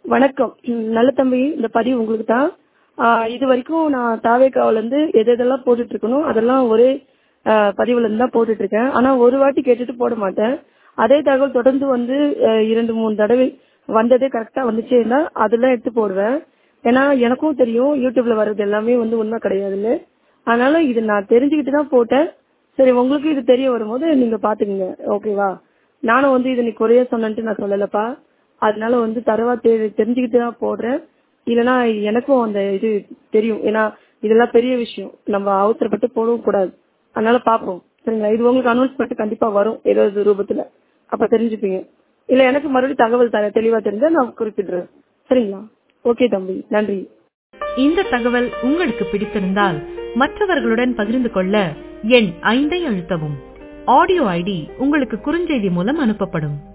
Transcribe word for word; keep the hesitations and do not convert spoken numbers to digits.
வணக்கம். ம், நல்ல தம்பி, இந்த பதிவு உங்களுக்கு தான். இது வரைக்கும் நான் தாவேக்காவில இருந்து எது எதெல்லாம் போட்டுட்டு இருக்கணும் அதெல்லாம் ஒரே ஆ, பதிவுல இருந்து தான் போட்டுட்டு இருக்கேன். ஆனா ஒரு வாட்டி கேட்டுட்டு போட மாட்டேன். அதே தகவல் தொடர்ந்து வந்து ஆ, இரண்டு மூணு தடவை வந்ததே கரெக்டா வந்துச்சேன்னா அதெல்லாம் எடுத்து போடுவேன். ஏன்னா எனக்கும் தெரியும் யூடியூப்ல வர்றது எல்லாமே வந்து உண்மை கிடையாதுன்னு. அதனால இது நான் தெரிஞ்சுக்கிட்டு தான் போட்டேன். சரி, உங்களுக்கு இது தெரிய வரும்போது நீங்க பாத்துக்கங்க. ஓகேவா? நானும் வந்து இது நீ குறைய சொன்னேன்ட்டு நான் சொல்லலப்பா. அதனால வந்து தரவா தெ தெரிஞ்சுக்கிட்டு தான் போடுறேன். இல்லைன்னா எனக்கும் அந்த இது தெரியும். ஏன்னா இதெல்லாம் பெரிய விஷயம். நம்ம அவசரப்பட்டு போடவும் கூடாது. அதனால பாப்போம். சரிங்களா? இது உங்களுக்கு அனௌன்ஸ்மெண்ட் கண்டிப்பா வரும் ஏதாவது ரூபத்துல. அப்ப தெரிஞ்சுப்பீங்க. இல்ல எனக்கு மறுபடியும் தகவல் தர தெளிவா தெரிஞ்சா நான் குறிப்பிடுறேன். சரிங்களா? ஓகே தம்பி, நன்றி. இந்த தகவல் உங்களுக்கு பிடித்திருந்தால் மற்றவர்களுடன் பகிர்ந்து கொள்ள எண் ஐந்தை அழுத்தவும். ஆடியோ ஐடி உங்களுக்கு குறுஞ்செய்தி மூலம் அனுப்பப்படும்.